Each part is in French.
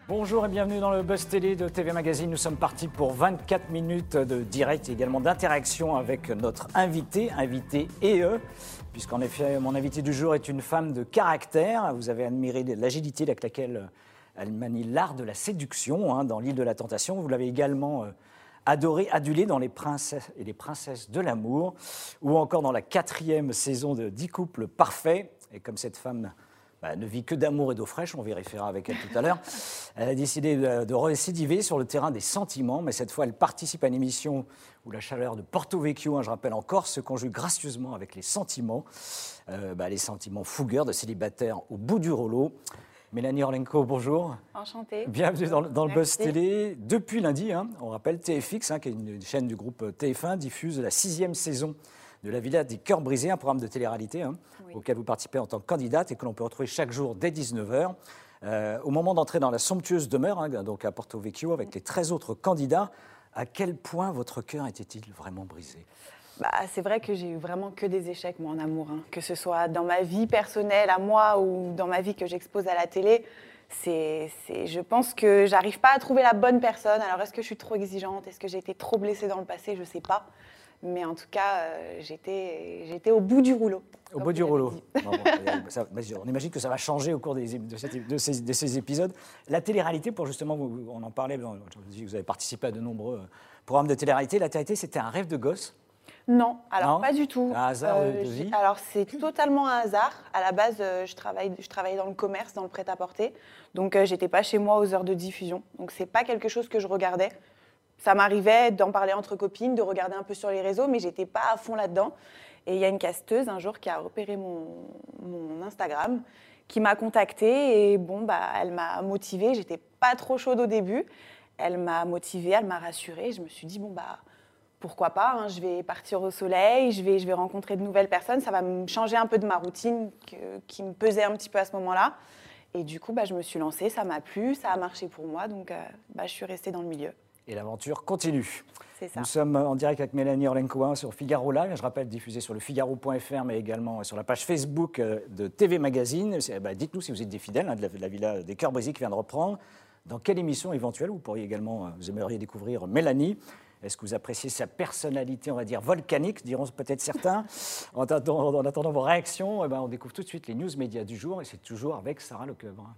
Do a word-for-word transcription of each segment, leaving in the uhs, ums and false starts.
Bonjour et bienvenue dans le Buzz Télé de T V Magazine. Nous sommes partis pour vingt-quatre minutes de direct et également d'interaction avec notre invité, invité et eux, puisqu'en effet, mon invité du jour est une femme de caractère. Vous avez admiré l'agilité avec laquelle elle manie l'art de la séduction hein, dans l'île de la Tentation. Vous l'avez également euh, adorée, adulée dans Les Princesses et les Princesses de l'amour, ou encore dans la quatrième saison de dix couples parfaits. Et comme cette femme bah, ne vit que d'amour et d'eau fraîche, on vérifiera avec elle tout à l'heure, elle a décidé de, de récidiver sur le terrain des sentiments, mais cette fois elle participe à une émission où la chaleur de Porto Vecchio, hein, je rappelle encore, se conjugue gracieusement avec les sentiments, euh, bah, les sentiments fougueurs de célibataires au bout du rouleau. Mélanie Orlenko, bonjour. Enchantée. Bienvenue dans, dans le Buzz Télé. Depuis lundi, hein, on rappelle, T F X, hein, qui est une chaîne du groupe T F un, diffuse la sixième saison de La Villa des Cœurs Brisés, un programme de télé-réalité hein, oui. auquel vous participez en tant que candidate et que l'on peut retrouver chaque jour dès dix-neuf heures. Euh, au moment d'entrer dans la somptueuse demeure, hein, donc à Porto Vecchio, avec les treize autres candidats, à quel point votre cœur était-il vraiment brisé ? Bah, c'est vrai que j'ai eu vraiment que des échecs, moi, en amour. Hein. Que ce soit dans ma vie personnelle, à moi, ou dans ma vie que j'expose à la télé. C'est, c'est, je pense que j'arrive pas à trouver la bonne personne. Alors, est-ce que je suis trop exigeante ? Est-ce que j'ai été trop blessée dans le passé ? Je sais pas. Mais en tout cas, euh, j'étais, j'étais au bout du rouleau. Au bout du rouleau. Bon, bon, ça, on imagine que ça va changer au cours des, de, cette, de, ces, de ces épisodes. La télé-réalité, pour justement, on en parlait, vous avez participé à de nombreux programmes de télé-réalité. La télé-réalité, c'était un rêve de gosse ? Non, alors non pas du tout. Un hasard euh, de vie ? Alors c'est totalement un hasard. À la base, euh, je, travaille, je travaillais dans le commerce, dans le prêt-à-porter. Donc euh, j'étais pas chez moi aux heures de diffusion. Donc c'est pas quelque chose que je regardais. Ça m'arrivait d'en parler entre copines, de regarder un peu sur les réseaux, mais j'étais pas à fond là-dedans. Et il y a une casteuse un jour qui a repéré mon, mon Instagram, qui m'a contactée et bon bah elle m'a motivée. J'étais pas trop chaude au début. Elle m'a motivée, elle m'a rassurée. Je me suis dit bon bah pourquoi pas, hein, je vais partir au soleil, je vais, je vais rencontrer de nouvelles personnes, ça va me changer un peu de ma routine que, qui me pesait un petit peu à ce moment-là. Et du coup, bah, je me suis lancée, ça m'a plu, ça a marché pour moi, donc euh, bah, je suis restée dans le milieu. Et l'aventure continue. C'est ça. Nous sommes en direct avec Mélanie Orlenko hein, sur Figaro Live, je rappelle, diffusé sur le figaro point f r, mais également sur la page Facebook de T V Magazine. Bah, dites-nous si vous êtes des fidèles hein, de, la, de la Villa des Cœurs Brisés qui vient de reprendre. Dans quelle émission éventuelle vous pourriez également, vous aimeriez découvrir Mélanie ? Est-ce que vous appréciez sa personnalité, on va dire, volcanique, diront peut-être certains ? En attendant, en attendant vos réactions, eh ben, on découvre tout de suite les news médias du jour, et c'est toujours avec Sarah Lecoeuvre.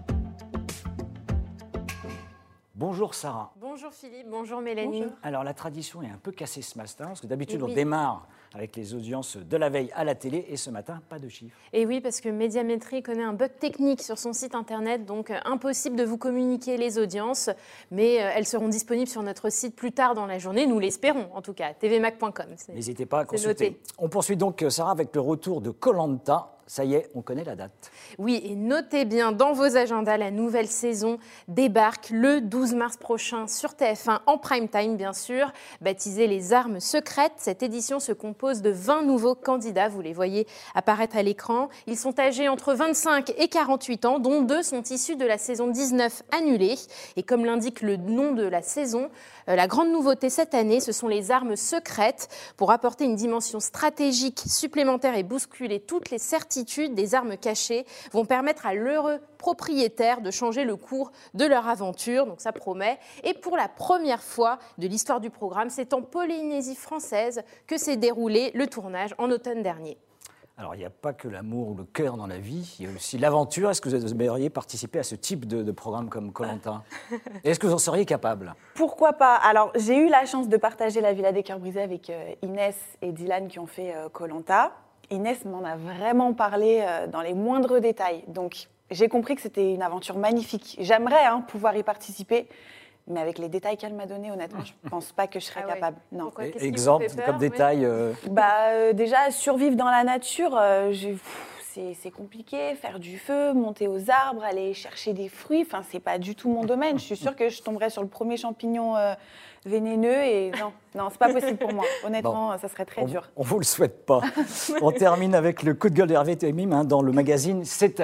Bonjour Sarah. Bonjour Philippe, bonjour Mélanie. Bonjour. Alors la tradition est un peu cassée ce matin, parce que d'habitude oui. on démarre avec les audiences de la veille à la télé, et ce matin, pas de chiffres. Et oui, parce que Médiamétrie connaît un bug technique sur son site internet, donc euh, impossible de vous communiquer les audiences, mais euh, elles seront disponibles sur notre site plus tard dans la journée, nous l'espérons en tout cas, t v mac point com. N'hésitez pas à consulter. On poursuit donc Sarah avec le retour de Koh Lanta. Ça y est, on connaît la date. Oui, et notez bien dans vos agendas, la nouvelle saison débarque le douze mars prochain sur T F un, en prime time bien sûr. Baptisée Les Armes Secrètes, cette édition se compose de vingt nouveaux candidats, vous les voyez apparaître à l'écran. Ils sont âgés entre vingt-cinq et quarante-huit ans, dont deux sont issus de la saison dix-neuf annulée. Et comme l'indique le nom de la saison, euh, la grande nouveauté cette année, ce sont les armes secrètes pour apporter une dimension stratégique supplémentaire et bousculer toutes les certitudes des armes cachées vont permettre à l'heureux propriétaire de changer le cours de leur aventure, donc ça promet. Et pour la première fois de l'histoire du programme, c'est en Polynésie française que s'est déroulé le tournage en automne dernier. Alors, il n'y a pas que l'amour ou le cœur dans la vie, il y a aussi l'aventure. Est-ce que vous aimeriez participer à ce type de, de programme comme Koh Lanta ? Est-ce que vous en seriez capable ? Pourquoi pas ? Alors, j'ai eu la chance de partager la Villa des Cœurs Brisés avec euh, Inès et Dylan qui ont fait euh, Koh Lanta. Inès m'en a vraiment parlé euh, dans les moindres détails. Donc, j'ai compris que c'était une aventure magnifique. J'aimerais hein, pouvoir y participer, mais avec les détails qu'elle m'a donnés, honnêtement, je ne pense pas que je serais ah ouais. capable. Non. Pourquoi ? Qu'est-ce Exemple, qui vous fait peur, comme ouais. détail euh... bah, euh, Déjà, survivre dans la nature, euh, j'ai... C'est, c'est compliqué, faire du feu, monter aux arbres, aller chercher des fruits, enfin, c'est pas du tout mon domaine. Je suis sûre que je tomberais sur le premier champignon euh, vénéneux et non, non, c'est pas possible pour moi. Honnêtement, bon, ça serait très on, dur. On vous le souhaite pas. On termine avec le coup de gueule d'Hervé Temim hein, dans le magazine C'est à vous.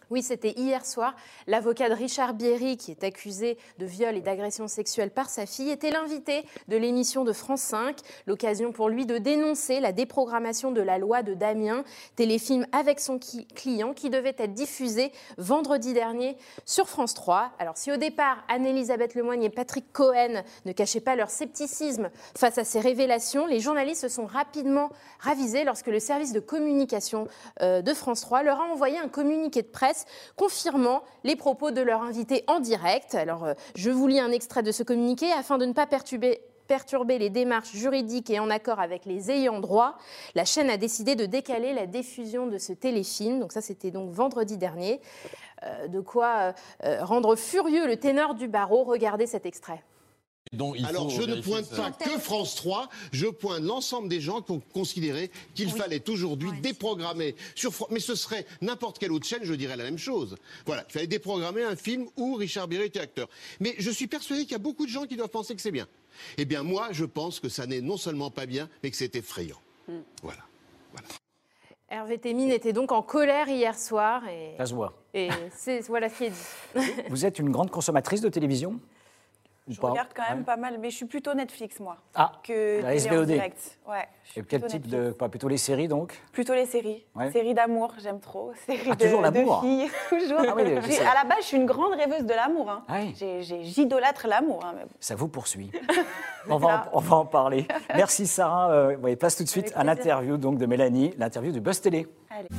Oui, c'était hier soir. L'avocat de Richard Bierry, qui est accusé de viol et d'agression sexuelle par sa fille, était l'invité de l'émission de France cinq. L'occasion pour lui de dénoncer la déprogrammation de la loi de Damien, téléfilm avec son qui- client qui devait être diffusé vendredi dernier sur France trois. Alors si au départ, Anne-Elisabeth Lemoigne et Patrick Cohen ne cachaient pas leur scepticisme face à ces révélations, les journalistes se sont rapidement ravisés lorsque le service de communication euh, de France trois leur a envoyé un communiqué de presse confirmant les propos de leur invité en direct. Alors, euh, je vous lis un extrait de ce communiqué afin de ne pas perturber perturber les démarches juridiques et en accord avec les ayants droit. La chaîne a décidé de décaler la diffusion de ce téléfilm. Donc ça, c'était donc vendredi dernier. Euh, de quoi euh, rendre furieux le ténor du barreau. Regardez cet extrait. Donc, il Alors, faut je ne vérifier pointe ça. pas que France trois, je pointe l'ensemble des gens qui ont considéré qu'il Oui. fallait aujourd'hui Ouais. déprogrammer sur Fran- mais ce serait n'importe quelle autre chaîne, je dirais la même chose. Voilà, il fallait déprogrammer un film où Richard Bierry était acteur. Mais je suis persuadé qu'il y a beaucoup de gens qui doivent penser que c'est bien. Eh bien, moi, je pense que ça n'est non seulement pas bien, mais que c'est effrayant. Voilà. Hervé Témine était donc en colère hier soir. Et, Ça se voit. et c'est, voilà ce qui est dit. Vous êtes une grande consommatrice de télévision? Ou Je pas? regarde quand même Ouais. pas mal, mais je suis plutôt Netflix, moi, Ah, que la télé S V O D. en direct. Ouais, je suis et quel plutôt type Netflix. de... Pas plutôt les séries, donc? Plutôt les séries. Ouais. Séries d'amour, j'aime trop. Séries Ah, de, toujours de l'amour. filles, toujours. Ah oui, je J'ai- sais. à la base, je suis une grande rêveuse de l'amour. Hein. Ah oui. J'ai- j'ai- J'idolâtre l'amour. Hein, mais bon. Ça vous poursuit. on, va en, on va en parler. Merci Sarah. Euh, ouais, place tout de suite Avec à plaisir. l'interview donc, de Mélanie, l'interview du Buzz Télé. Allez.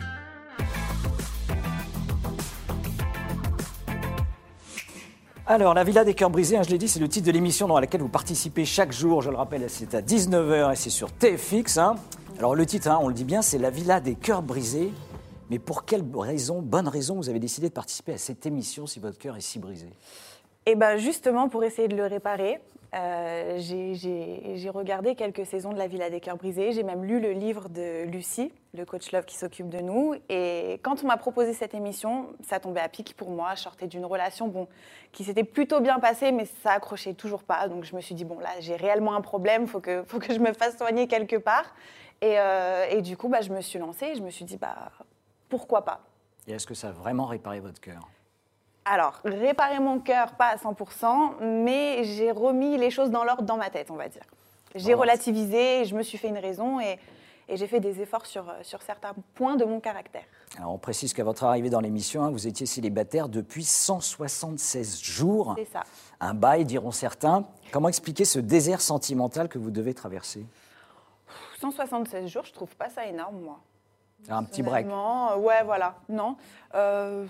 Alors, la Villa des Cœurs Brisés, hein, je l'ai dit, c'est le titre de l'émission dans laquelle vous participez chaque jour. Je le rappelle, c'est à dix-neuf heures et c'est sur T F X. Hein. Alors, le titre, hein, on le dit bien, c'est La Villa des Cœurs Brisés. Mais pour quelle raison, bonne raison, vous avez décidé de participer à cette émission si votre cœur est si brisé? Et ben justement, pour essayer de le réparer, euh, j'ai- j'ai j'ai regardé quelques saisons de La Villa des Cœurs Brisés. J'ai même lu le livre de Lucie, le coach love qui s'occupe de nous. Et quand on m'a proposé cette émission, ça tombait à pic pour moi. Je sortais d'une relation bon, qui s'était plutôt bien passée, mais ça accrochait toujours pas. Donc je me suis dit, bon là, j'ai réellement un problème, il faut que, faut que je me fasse soigner quelque part. Et, euh, et du coup, bah, je me suis lancée et je me suis dit, bah, pourquoi pas? Et est-ce que ça a vraiment réparé votre cœur? Alors, réparer mon cœur, pas à cent pour cent, mais j'ai remis les choses dans l'ordre dans ma tête, on va dire. J'ai Bon, relativisé, je me suis fait une raison et, et j'ai fait des efforts sur, sur certains points de mon caractère. Alors, on précise qu'à votre arrivée dans l'émission, hein, vous étiez célibataire depuis cent soixante-seize jours. C'est ça. Un bail, diront certains. Comment expliquer ce désert sentimental que vous devez traverser? cent soixante-seize jours, je trouve pas ça énorme, moi. Un petit break. Personnellement, euh, ouais, voilà. Non. Euh,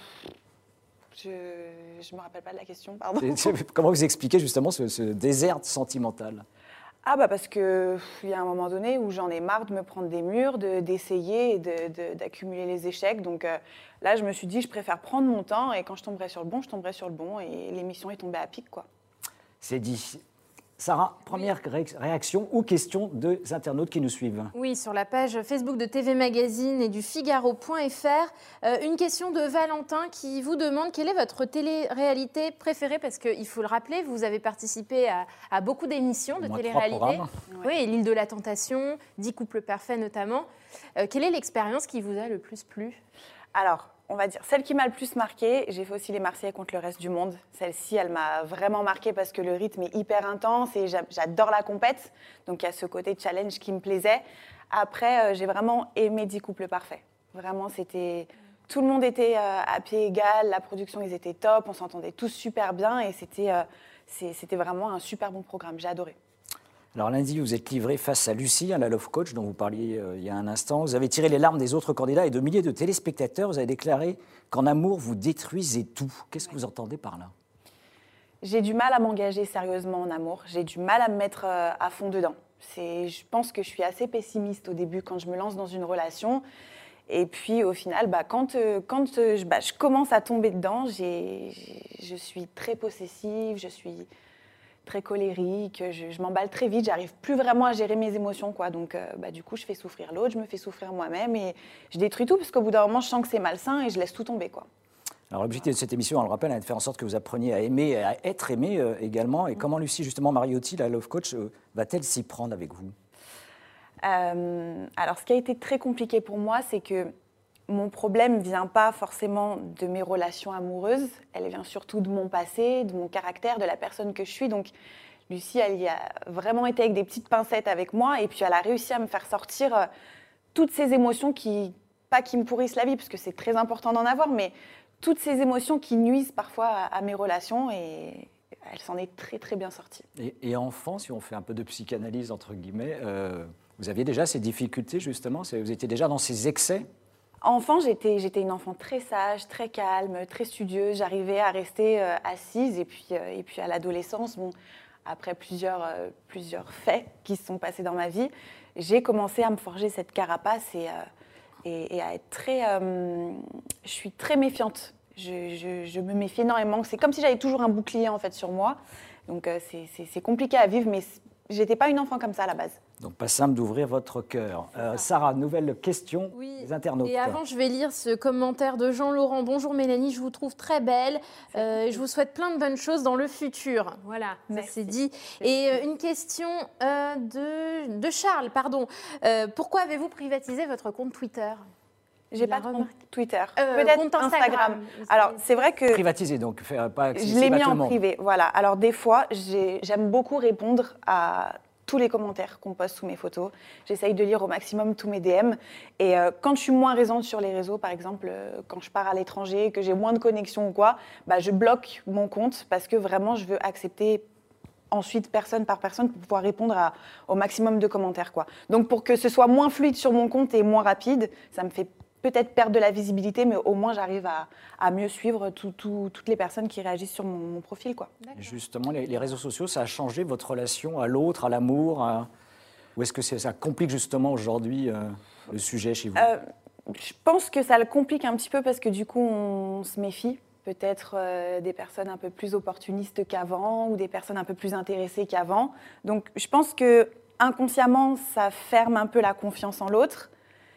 je ne me rappelle pas de la question, pardon. C'est- c'est- Comment vous expliquez justement ce, ce désert sentimental? Ah bah parce que pff, il y a un moment donné où j'en ai marre de me prendre des murs, de- d'essayer et de- de- d'accumuler les échecs. Donc euh, là, je me suis dit, je préfère prendre mon temps et quand je tomberai sur le bon, je tomberai sur le bon. Et l'émission est tombée à pic, quoi. C'est dit. Sarah, première ré- réaction ou question des internautes qui nous suivent. Oui, sur la page Facebook de T V Magazine et du Figaro point F R, euh, une question de Valentin qui vous demande quelle est votre télé-réalité préférée, parce qu'il faut le rappeler, vous avez participé à, à beaucoup d'émissions de Au moins trois télé-réalité. programmes. Oui, L'île de la Tentation, dix couples parfaits notamment. Euh, quelle est l'expérience qui vous a le plus plu? Alors, on va dire, celle qui m'a le plus marquée, j'ai fait aussi les Marseillais contre le reste du monde. Celle-ci, elle m'a vraiment marquée parce que le rythme est hyper intense et j'a- j'adore la compète. Donc, il y a ce côté challenge qui me plaisait. Après, euh, j'ai vraiment aimé dix couples parfaits. Vraiment, c'était... Tout le monde était euh, à pied égal, la production, ils étaient top, on s'entendait tous super bien et c'était euh, c'est- c'était vraiment un super bon programme. J'ai adoré. Alors lundi, vous êtes livré face à Lucie, hein, la Love Coach dont vous parliez euh, il y a un instant. Vous avez tiré les larmes des autres candidats et de milliers de téléspectateurs. Vous avez déclaré qu'en amour, vous détruisez tout. Qu'est-ce que vous entendez par là? J'ai du mal à m'engager sérieusement en amour. J'ai du mal à me mettre euh, à fond dedans. C'est, je pense que je suis assez pessimiste au début quand je me lance dans une relation. Et puis au final, bah, quand, euh, quand euh, je, bah, je commence à tomber dedans, j'ai, j'ai- je suis très possessive, je suis très colérique, je, je m'emballe très vite, j'arrive plus vraiment à gérer mes émotions, quoi. Donc euh, bah, du coup, je fais souffrir l'autre, je me fais souffrir moi-même et je détruis tout parce qu'au bout d'un moment, je sens que c'est malsain et je laisse tout tomber, quoi. Alors l'objectif de cette émission, on le rappelle, est de faire en sorte que vous appreniez à aimer et à être aimé euh, également. Et comment Lucie, justement, Mariotti, la Love Coach, euh, va-t-elle s'y prendre avec vous? Euh, alors, ce qui a été très compliqué pour moi, c'est que mon problème ne vient pas forcément de mes relations amoureuses, elle vient surtout de mon passé, de mon caractère, de la personne que je suis. Donc, Lucie, elle y a vraiment été avec des petites pincettes avec moi, et puis elle a réussi à me faire sortir euh, toutes ces émotions qui, pas qui me pourrissent la vie, parce que c'est très important d'en avoir, mais toutes ces émotions qui nuisent parfois à, à mes relations, et elle s'en est très très bien sortie. Et, et enfant, si on fait un peu de psychanalyse, entre guillemets, euh, vous aviez déjà ces difficultés, justement, vous étiez déjà dans ces excès? Enfant, j'étais, j'étais une enfant très sage, très calme, très studieuse. J'arrivais à rester euh, assise. Et puis, euh, et puis à l'adolescence, bon, après plusieurs, euh, plusieurs faits qui se sont passés dans ma vie, j'ai commencé à me forger cette carapace et, euh, et, et à être très... Euh, je suis très méfiante. Je, je, je me méfie énormément. C'est comme si j'avais toujours un bouclier en fait, sur moi. Donc euh, c'est, c'est, c'est compliqué à vivre, mais j'étais pas une enfant comme ça à la base. Donc pas simple d'ouvrir votre cœur. Euh, Sarah, nouvelle question oui. des internautes. Et avant, je vais lire ce commentaire de Jean-Laurent. Bonjour Mélanie, je vous trouve très belle. Euh, je vous souhaite plein de bonnes choses dans le futur. Voilà, merci. Ça c'est dit. Et euh, une question euh, de, de Charles, pardon. Euh, pourquoi avez-vous privatisé votre compte Twitter? J'ai pas de compte Twitter. Euh, Peut-être compte Instagram. Instagram. Alors, c'est vrai que... Privatisé, donc faire pas je l'ai mis en privé, voilà. Alors, des fois, j'ai, j'aime beaucoup répondre à tous les commentaires qu'on poste sous mes photos. J'essaye de lire au maximum tous mes D M. Et euh, quand je suis moins présente sur les réseaux, par exemple, euh, quand je pars à l'étranger, que j'ai moins de connexion ou quoi, bah, je bloque mon compte parce que vraiment, je veux accepter ensuite personne par personne pour pouvoir répondre à, au maximum de commentaires, quoi. Donc, pour que ce soit moins fluide sur mon compte et moins rapide, ça me fait peut-être perdre de la visibilité, mais au moins j'arrive à, à mieux suivre tout, tout, toutes les personnes qui réagissent sur mon, mon profil, quoi. Justement, les, les réseaux sociaux, ça a changé votre relation à l'autre, à l'amour à... Ou est-ce que c'est, ça complique justement aujourd'hui euh, le sujet chez vous? euh, Je pense que ça le complique un petit peu parce que du coup, on se méfie. Peut-être euh, des personnes un peu plus opportunistes qu'avant ou des personnes un peu plus intéressées qu'avant. Donc je pense que inconsciemment, ça ferme un peu la confiance en l'autre.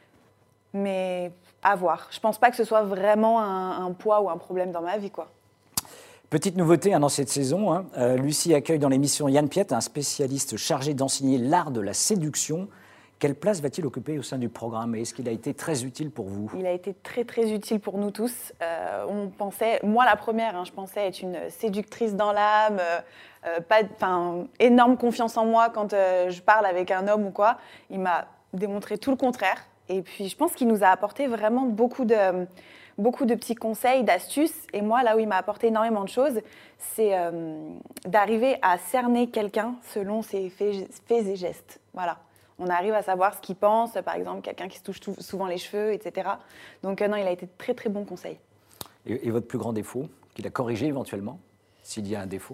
Mais à voir. Je ne pense pas que ce soit vraiment un, un poids ou un problème dans ma vie, quoi. Petite nouveauté hein, dans cette saison, hein, euh, Lucie accueille dans l'émission Yann Piette, un spécialiste chargé d'enseigner l'art de la séduction. Quelle place va-t-il occuper au sein du programme et est-ce qu'il a été très utile pour vous? Il a été très très utile pour nous tous. Euh, on pensait, moi la première, hein, je pensais être une séductrice dans l'âme, euh, pas, enfin, énorme confiance en moi quand euh, je parle avec un homme ou quoi. Il m'a démontré tout le contraire. Et puis, je pense qu'il nous a apporté vraiment beaucoup de, beaucoup de petits conseils, d'astuces. Et moi, là où il m'a apporté énormément de choses, c'est euh, d'arriver à cerner quelqu'un selon ses faits, faits et gestes. Voilà. On arrive à savoir ce qu'il pense, par exemple, quelqu'un qui se touche tout, souvent les cheveux, et cetera. Donc, euh, non, il a été de très, très bon conseil. Et, et votre plus grand défaut, qu'il a corrigé éventuellement, s'il y a un défaut?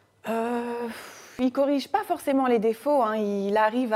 euh... Il ne corrige pas forcément les défauts, hein. Il arrive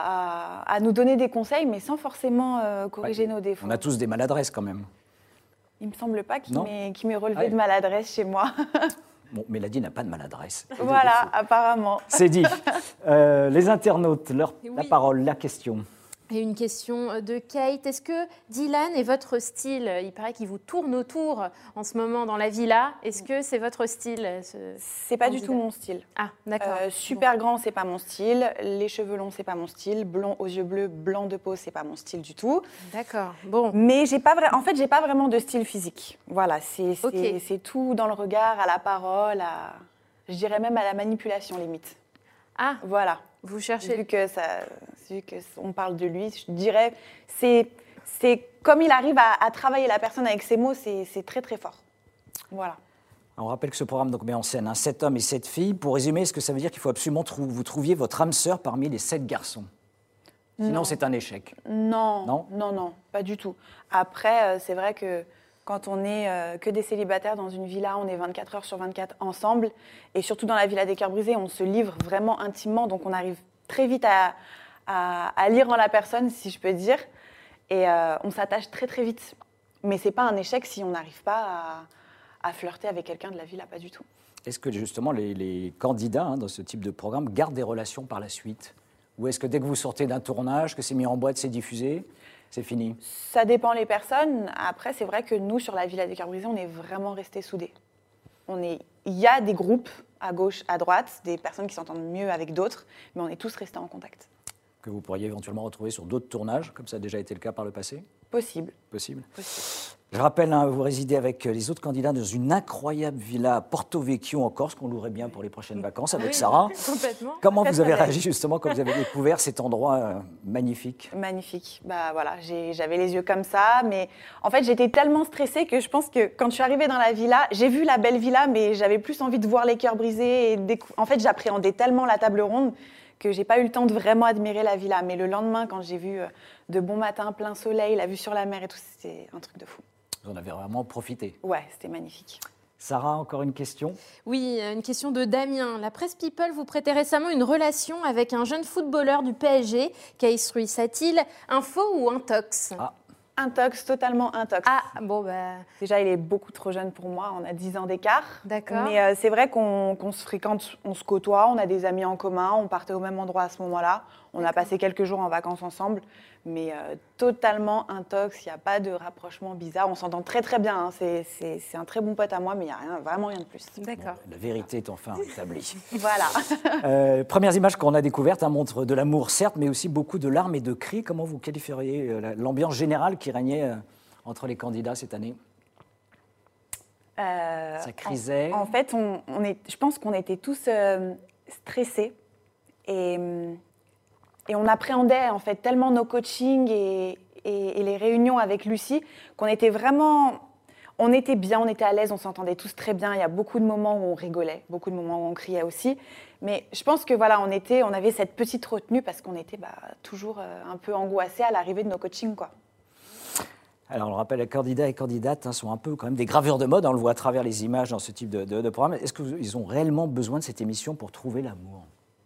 à, à, à nous donner des conseils, mais sans forcément euh, corriger ouais, nos défauts. On a tous des maladresses quand même. Il ne me semble pas qu'il m'ait, qu'il m'ait relevé ah oui. de maladresse chez moi. Bon, Mélanie n'a pas de maladresse. Voilà, apparemment. C'est dit. Euh, les internautes, leur, oui. la parole, la question. Et une question de Kate. Est-ce que Dylan est votre style? Il paraît qu'il vous tourne autour en ce moment dans la villa. Est-ce que c'est votre style ce... C'est pas du tout mon style. Ah, d'accord. Euh, super bon. Grand, c'est pas mon style. Les cheveux longs, c'est pas mon style. Blond aux yeux bleus, blanc de peau, c'est pas mon style du tout. D'accord. Bon. Mais j'ai pas vra... en fait, j'ai pas vraiment de style physique. Voilà, c'est, c'est, okay. c'est tout dans le regard, à la parole, à... je dirais même à la manipulation limite. Ah. Voilà. Vous cherchez. Vu que ça, vu que on parle de lui, je dirais, c'est, c'est comme il arrive à, à travailler la personne avec ses mots, c'est, c'est très très fort. Voilà. On rappelle que ce programme donc met en scène hein, sept hommes et sept filles. Pour résumer, est-ce que ça veut dire qu'il faut absolument trou- vous trouviez votre âme sœur parmi les sept garçons? Sinon, non. C'est un échec. Non, non, non, non, pas du tout. Après, euh, c'est vrai que quand on n'est euh, que des célibataires dans une villa, on est vingt-quatre heures sur vingt-quatre ensemble. Et surtout dans la Villa des Cœurs Brisés, on se livre vraiment intimement. Donc on arrive très vite à, à, à lire en la personne, si je peux dire. Et euh, on s'attache très très vite. Mais ce n'est pas un échec si on n'arrive pas à, à flirter avec quelqu'un de la villa, pas du tout. Est-ce que justement les, les candidats hein, dans ce type de programme gardent des relations par la suite? Ou est-ce que dès que vous sortez d'un tournage, que c'est mis en boîte, c'est diffusé, c'est fini? Ça dépend les personnes. Après, c'est vrai que nous, sur la Villa des Cœurs Brisés, on est vraiment restés soudés. On est... Il y a des groupes à gauche, à droite, des personnes qui s'entendent mieux avec d'autres, mais on est tous restés en contact. Que vous pourriez éventuellement retrouver sur d'autres tournages, comme ça a déjà été le cas par le passé? Possible. Possible. Possible. Je rappelle, hein, vous résidez avec les autres candidats dans une incroyable villa à Porto Vecchio en Corse, qu'on louerait bien pour les prochaines vacances avec Oui, Sarah. Complètement. Comment Très, vous avez très réagi justement quand vous avez découvert cet endroit euh, magnifique? Magnifique. Bah voilà, j'ai- j'avais les yeux comme ça, mais en fait j'étais tellement stressée que je pense que quand je suis arrivée dans la villa, j'ai vu la belle villa, mais j'avais plus envie de voir les cœurs brisés et décou- en fait j'appréhendais tellement la table ronde que j'ai pas eu le temps de vraiment admirer la villa. Mais le lendemain, quand j'ai vu euh, de bon matin, plein soleil, la vue sur la mer et tout, c'était un truc de fou. Vous en avez vraiment profité. Ouais, c'était magnifique. Sarah, encore une question? Oui, une question de Damien. La presse People vous prêtait récemment une relation avec un jeune footballeur du P S G. Qu'Aïs Ruiz a-t-il? Info ou intox? Ah. Intox, totalement intox. Ah, bon, bah, Déjà, il est beaucoup trop jeune pour moi, on a dix ans d'écart. d'accord. Mais euh, c'est vrai qu'on qu'on se fréquente, on se côtoie, on a des amis en commun, on partait au même endroit à ce moment-là. On a D'accord. passé quelques jours en vacances ensemble, mais euh, totalement intox, il n'y a pas de rapprochement bizarre. On s'entend très très bien, hein. c'est, c'est, c'est un très bon pote à moi, mais il n'y a rien, vraiment rien de plus. D'accord. La vérité est enfin établie. Voilà. Euh, premières images qu'on a découvertes hein, montrent de l'amour, certes, mais aussi beaucoup de larmes et de cris. Comment vous qualifieriez euh, la- l'ambiance générale qui régnait euh, entre les candidats cette année? Euh, Ça crisait. En, en fait, on, on est, je pense qu'on était tous euh, stressés et, et on appréhendait en fait tellement nos coachings et, et- et les réunions avec Lucie qu'on était vraiment, on était bien, on était à l'aise, on s'entendait tous très bien. Il y a beaucoup de moments où on rigolait, beaucoup de moments où on criait aussi. Mais je pense que voilà, on était, on avait cette petite retenue parce qu'on était bah, toujours euh, un peu angoissés à l'arrivée de nos coachings, quoi. Alors, on le rappelle, les candidats et candidates hein, sont un peu quand même des gravures de mode. On le voit à travers les images dans ce type de, de- de programme. Est-ce qu'ils ont réellement besoin de cette émission pour trouver l'amour?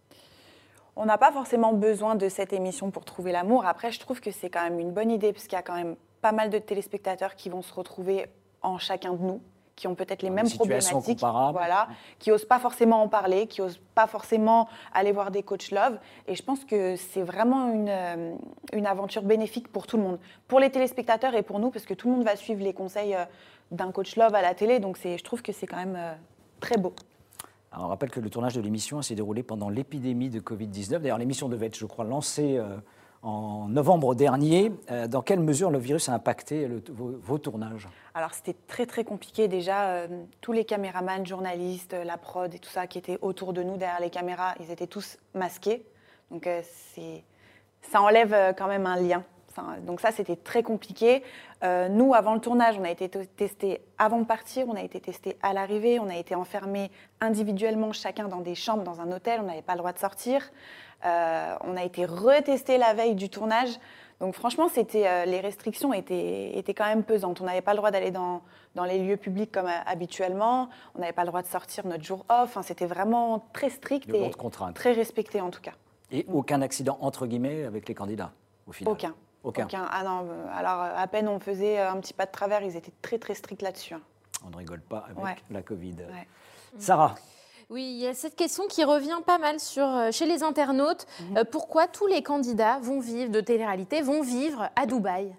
On n'a pas forcément besoin de cette émission pour trouver l'amour. Après, je trouve que c'est quand même une bonne idée parce qu'il y a quand même pas mal de téléspectateurs qui vont se retrouver en chacun de nous, qui ont peut-être les Dans mêmes des situations problématiques, comparables. voilà, qui osent pas forcément en parler, qui osent pas forcément aller voir des coachs love. Et je pense que c'est vraiment une, euh, une aventure bénéfique pour tout le monde, pour les téléspectateurs et pour nous, parce que tout le monde va suivre les conseils euh, d'un coach love à la télé. Donc c'est, je trouve que c'est quand même euh, très beau. Alors, on rappelle que le tournage de l'émission s'est déroulé pendant l'épidémie de covid dix-neuf. D'ailleurs, l'émission devait être, je crois, lancée euh, en novembre dernier. Euh, dans quelle mesure le virus a impacté le- vos, vos tournages? Alors c'était très très compliqué déjà, euh, tous les caméramans, journalistes, la prod et tout ça qui étaient autour de nous derrière les caméras, ils étaient tous masqués. Donc euh, c'est, ça enlève euh, quand même un lien. Ça- donc ça c'était très compliqué. Euh, nous avant le tournage, on a été t- testés avant de partir, on a été testés à l'arrivée, on a été enfermés individuellement chacun dans des chambres dans un hôtel, on n'avait pas le droit de sortir. Euh, on a été retestés la veille du tournage. Donc franchement, c'était, euh, les restrictions étaient, étaient quand même pesantes. On n'avait pas le droit d'aller dans, dans les lieux publics comme euh, habituellement. On n'avait pas le droit de sortir notre jour off. Enfin, c'était vraiment très strict De et lourdes contraintes. très respecté en tout cas. Et aucun accident, entre guillemets, avec les candidats, au final? Aucun. Aucun. Ah non, euh, alors euh, à peine on faisait euh, un petit pas de travers, ils étaient très très stricts là-dessus, hein. On ne rigole pas avec Ouais. la Covid. Ouais. Sarah, Oui, il y a cette question qui revient pas mal sur, euh, chez les internautes. Euh, pourquoi tous les candidats vont vivre de télé-réalité, vont vivre à Dubaï?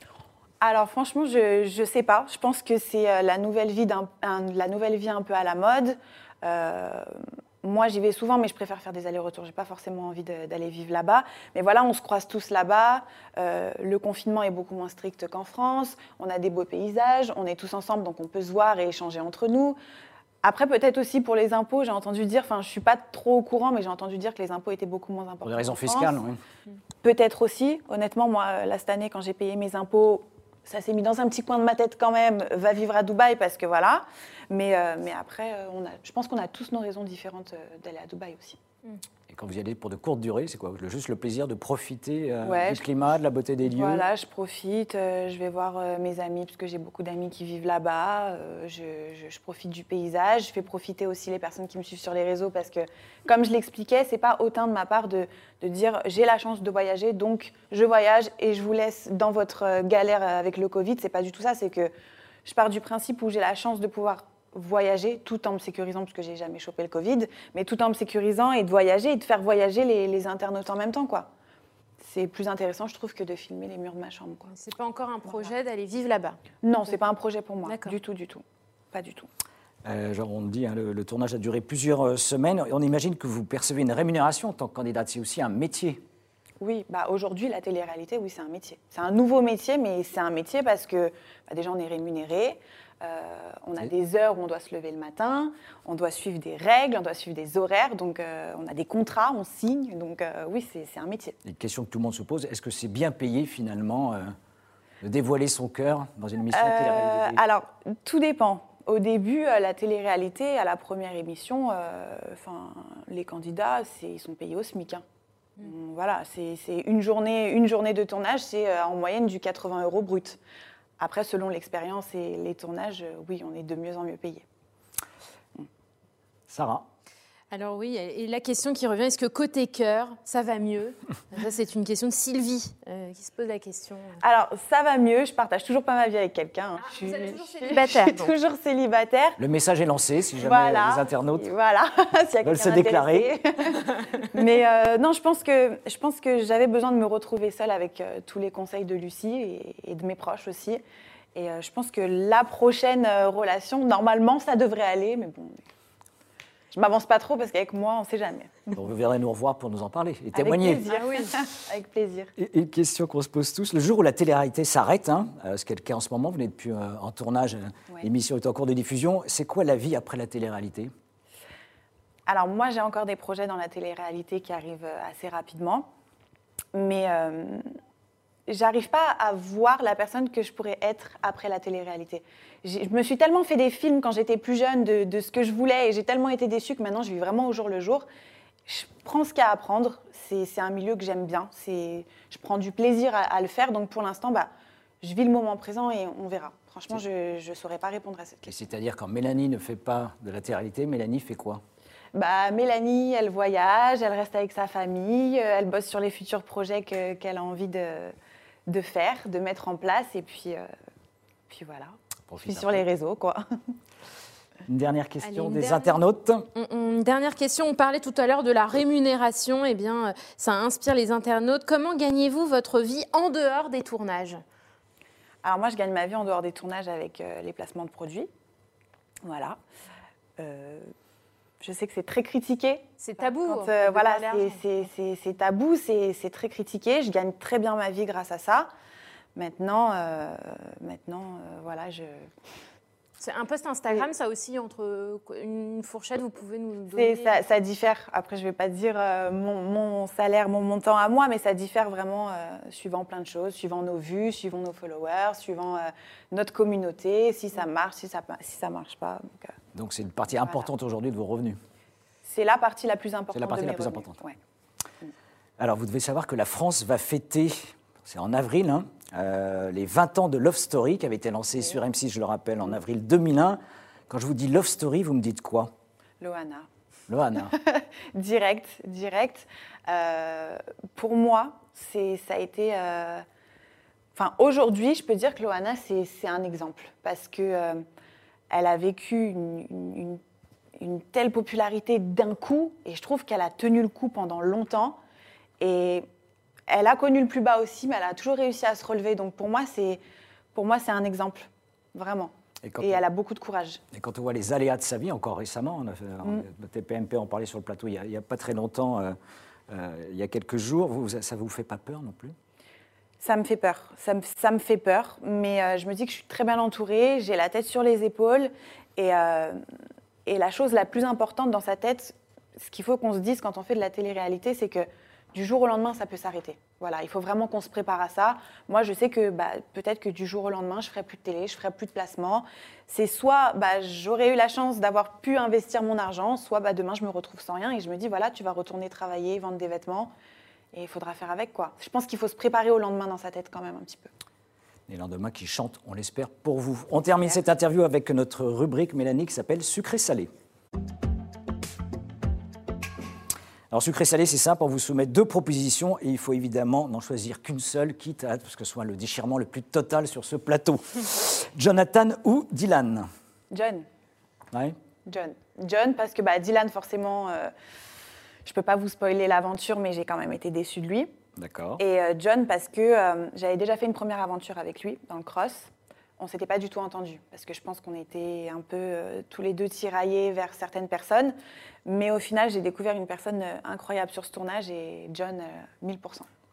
Alors franchement, je ne sais pas. Je pense que c'est euh, la nouvelle vie d'un, un- la nouvelle vie un peu à la mode. Euh, moi, j'y vais souvent, mais je préfère faire des allers-retours. J'ai pas forcément envie de- d'aller vivre là-bas. Mais voilà, on se croise tous là-bas. Euh, le confinement est beaucoup moins strict qu'en France. On a des beaux paysages. On est tous ensemble, donc on peut se voir et échanger entre nous. Après, peut-être aussi pour les impôts, j'ai entendu dire, enfin, je suis pas trop au courant, mais j'ai entendu dire que les impôts étaient beaucoup moins importants. pour des raisons qu'en France. fiscales, oui. Peut-être aussi. Honnêtement, moi, là, cette année, quand j'ai payé mes impôts, ça s'est mis dans un petit coin de ma tête quand même, va vivre à Dubaï, parce que voilà. Mais, euh, mais après, euh, on a, je pense qu'on a tous nos raisons différentes euh, d'aller à Dubaï aussi. Et quand vous y allez pour de courtes durées, c'est quoi? Le- Juste le plaisir de profiter euh, Ouais, du je- climat, de la beauté des lieux? Voilà, je profite, euh, je vais voir euh, mes amis, parce que j'ai beaucoup d'amis qui vivent là-bas. euh, je, je- je profite du paysage. Je fais profiter aussi les personnes qui me suivent sur les réseaux, parce que, comme je l'expliquais, c'est pas hautain de ma part de, de dire j'ai la chance de voyager, donc je voyage et je vous laisse dans votre euh, galère avec le Covid. C'est pas du tout ça. C'est que je pars du principe où j'ai la chance de pouvoir voyager tout en me sécurisant, parce que j'ai jamais chopé le Covid, mais tout en me sécurisant et de voyager et de faire voyager les, les internautes en même temps, quoi. C'est plus intéressant, je trouve, que de filmer les murs de ma chambre, quoi. C'est pas encore un projet d'aller vivre là-bas. Non, c'est pas un projet pour moi. D'accord. Du tout, du tout. Pas du tout. Euh, genre on dit, hein, le, le tournage a duré plusieurs euh, semaines. On imagine que vous percevez une rémunération en tant que candidate. C'est aussi un métier. Oui, bah aujourd'hui, la télé-réalité, oui, c'est un métier. C'est un nouveau métier, mais c'est un métier parce que bah, déjà, on est rémunéré. Euh, on a Oui. des heures où on doit se lever le matin, on doit suivre des règles, on doit suivre des horaires, donc euh, on a des contrats, on signe, donc euh, oui, c'est, c'est un métier. Une question que tout le monde se pose, est-ce que c'est bien payé finalement euh, de dévoiler son cœur dans une émission de Euh, télé-réalité? alors, tout dépend. Au début, euh, la télé-réalité, à la première émission, euh, enfin, les candidats, c'est, ils sont payés au SMIC. Hein. Donc, voilà, c'est, c'est une, journée, une journée de tournage, c'est euh, en moyenne du quatre-vingts euros brut. Après, selon l'expérience et les tournages, euh, oui, on est de mieux en mieux payé. Sarah? Alors oui, et la question qui revient, est-ce que côté cœur, ça va mieux? Ça, c'est une question de Sylvie euh, qui se pose la question. Alors, ça va mieux, je partage toujours pas ma vie avec quelqu'un. hein. Ah, je vous suis, êtes toujours je suis- célibataire, Je suis donc. toujours célibataire. Le message est lancé, si jamais Voilà. les internautes Et voilà, s'il y a veulent quelqu'un se déclarer. d'intéressé. Mais euh, non, je pense que je pense que j'avais besoin de me retrouver seule avec euh, tous les conseils de Lucie et, et de mes proches aussi. Et euh, je pense que la prochaine euh, relation, normalement, ça devrait aller, mais bon, je m'avance pas trop parce qu'avec moi, on sait jamais. Donc, vous verrez nous revoir pour nous en parler et témoigner. Avec plaisir, oui. Avec plaisir. Et une question qu'on se pose tous, le jour où la télé-réalité s'arrête, hein, euh, ce qui est le cas en ce moment, vous n'êtes plus euh, en tournage, euh, Ouais. l'émission est en cours de diffusion, c'est quoi la vie après la télé-réalité? Alors moi, j'ai encore des projets dans la télé-réalité qui arrivent euh, assez rapidement, mais euh, j'arrive pas à voir la personne que je pourrais être après la télé-réalité. J'ai- Je me suis tellement fait des films quand j'étais plus jeune de, de ce que je voulais et j'ai tellement été déçue que maintenant je vis vraiment au jour le jour. Je prends ce qu'il y a à apprendre, c'est c'est un milieu que j'aime bien, c'est- je prends du plaisir à, à le faire, donc pour l'instant, bah, je vis le moment présent et on verra. Franchement, je ne saurais pas répondre à cette Et question. c'est-à-dire quand Mélanie ne fait pas de la télé-réalité, Mélanie fait quoi? Bah, Mélanie, elle voyage, elle reste avec sa famille, euh, elle bosse sur les futurs projets que- qu'elle a envie de, de faire, de mettre en place, et puis, euh, puis voilà. Je Profite suis un sur peu. les réseaux, quoi. Une dernière question Allez, une des dernière. internautes. On- on- Une dernière question, on parlait tout à l'heure de la rémunération, eh bien, euh, ça inspire les internautes. Comment gagnez-vous votre vie en dehors des tournages? Alors moi, je gagne ma vie en dehors des tournages avec euh, les placements de produits. Voilà. Euh, je sais que c'est très critiqué. C'est tabou. Quand, en fait, euh, de voilà, parler argent. c'est- c'est c'est- c'est tabou, c'est c'est très critiqué. Je gagne très bien ma vie grâce à ça. Maintenant, euh, maintenant euh, voilà, je... C'est un post Instagram, ça aussi, entre quoi, une fourchette, vous pouvez nous C'est- donner. Ça, ça diffère. Après, je ne vais pas dire euh, mon, mon salaire, mon montant à moi, mais ça diffère vraiment euh, suivant plein de choses, suivant nos vues, suivant nos followers, suivant euh, notre communauté, si ça marche, si ça ne si ça marche pas. Donc, euh, Donc c'est une partie Voilà. importante aujourd'hui de vos revenus. c'est la partie la plus importante. C'est la partie de la mes plus revenus. importante. Ouais. Alors, vous devez savoir que la France va fêter, c'est en avril, hein, euh, les vingt ans de Love Story, qui avait été lancé sur M six, je le rappelle, en avril deux mille un. Quand je vous dis Love Story, vous me dites quoi? Loana. Loana. Direct, direct. Euh, pour moi, c'est, ça a été... euh, Enfin, aujourd'hui, je peux dire que Loana, c'est, c'est un exemple. Parce que euh, elle a vécu une, une- une- une telle popularité d'un coup, et je trouve qu'elle a tenu le coup pendant longtemps. Et elle a connu le plus bas aussi, mais elle a toujours réussi à se relever. Donc pour moi, c'est, pour moi, c'est un exemple, vraiment. Et quand, Et elle a beaucoup de courage. et quand on voit les aléas de sa vie, encore récemment, on a fait, Mm. le T P M P en parlait sur le plateau il n'y a, il y a pas très longtemps, euh, euh, il y a quelques jours, vous, ça ne vous fait pas peur non plus? Ça me fait peur, ça me, ça me fait peur, mais euh, je me dis que je suis très bien entourée, j'ai la tête sur les épaules, et, euh, et la chose la plus importante dans sa tête, ce qu'il faut qu'on se dise quand on fait de la télé-réalité, c'est que du jour au lendemain, ça peut s'arrêter. Voilà, il faut vraiment qu'on se prépare à ça. Moi, je sais que bah, peut-être que du jour au lendemain, je ferai plus de télé, je ferai plus de placements. C'est soit bah, j'aurais eu la chance d'avoir pu investir mon argent, soit bah, demain, je me retrouve sans rien et je me dis, voilà, tu vas retourner travailler, vendre des vêtements. Et il faudra faire avec, quoi. Je pense qu'il faut se préparer au lendemain dans sa tête quand même un petit peu. Les lendemains qui chantent, on l'espère, pour vous. On termine cette interview avec notre rubrique, Mélanie, qui s'appelle Sucré-Salé. Alors, sucré-salé, c'est simple, on vous soumet deux propositions et il faut évidemment n'en choisir qu'une seule, quitte à ce que ce soit le déchirement le plus total sur ce plateau. Jonathan ou Dylan? John. Ouais. John. John, parce que bah, Dylan, forcément, euh, je ne peux pas vous spoiler l'aventure, mais j'ai quand même été déçue de lui. D'accord. Et euh, John, parce que euh, j'avais déjà fait une première aventure avec lui dans le cross. On ne s'était pas du tout entendus, parce que je pense qu'on était un peu euh, tous les deux tiraillés vers certaines personnes. Mais au final, j'ai découvert une personne euh, incroyable sur ce tournage, et John, euh, mille pour cent.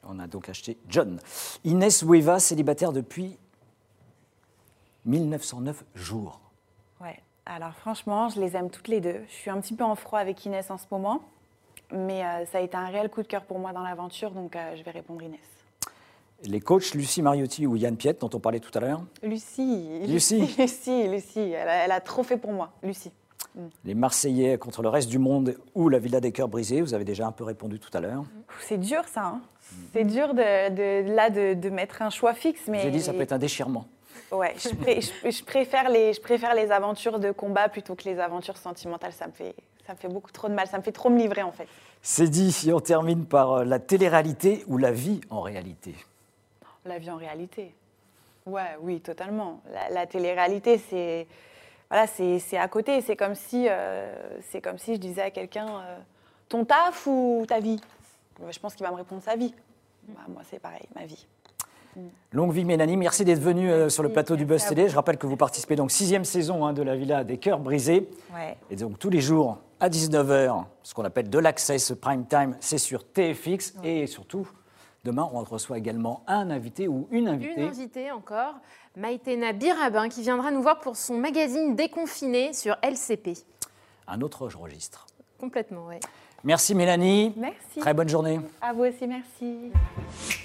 On a donc acheté John. Inès Ueva, célibataire depuis mille neuf cent neuf jours. Ouais. Alors franchement, je les aime toutes les deux. Je suis un petit peu en froid avec Inès en ce moment, mais euh, ça a été un réel coup de cœur pour moi dans l'aventure, donc euh, je vais répondre Inès. Les coachs Lucie Mariotti ou Yann Piette, dont on parlait tout à l'heure. Lucie. Lucie. Lucie, Lucie. Elle a, elle a trop fait pour moi, Lucie. Les Marseillais contre le reste du monde ou la Villa des Cœurs Brisés, vous avez déjà un peu répondu tout à l'heure. C'est dur ça, hein. C'est dur de, de, là de, de mettre un choix fixe, mais... J'ai dit ça peut être un déchirement. Ouais, je, pré, je, je, préfère les, je préfère les aventures de combat plutôt que les aventures sentimentales. Ça me fait, ça me fait beaucoup trop de mal, ça me fait trop me livrer en fait. C'est dit, et on termine par la télé-réalité ou la vie en réalité. La vie en réalité. Ouais, oui, totalement. La, la télé-réalité, c'est... Voilà, c'est à côté. C'est comme, si, euh, c'est comme si je disais à quelqu'un euh, ton taf ou ta vie. Je pense qu'il va me répondre sa vie. Bah, moi, c'est pareil, ma vie. Longue vie Mélanie, merci d'être venue euh, sur le plateau merci du Buzz à Télé. vous. Je rappelle que vous participez donc sixième saison hein, de la Villa des Cœurs Brisés. Ouais. Et donc tous les jours à dix-neuf heures, ce qu'on appelle de l'accès, ce prime time, c'est sur T F X. Ouais. Et surtout, demain, on reçoit également un invité ou une invitée. Une invitée encore, Maïtena Birabin, qui viendra nous voir pour son magazine Déconfiné sur L C P. Un autre registre. Complètement, oui. Merci Mélanie. Merci. Très bonne journée. À vous aussi, merci.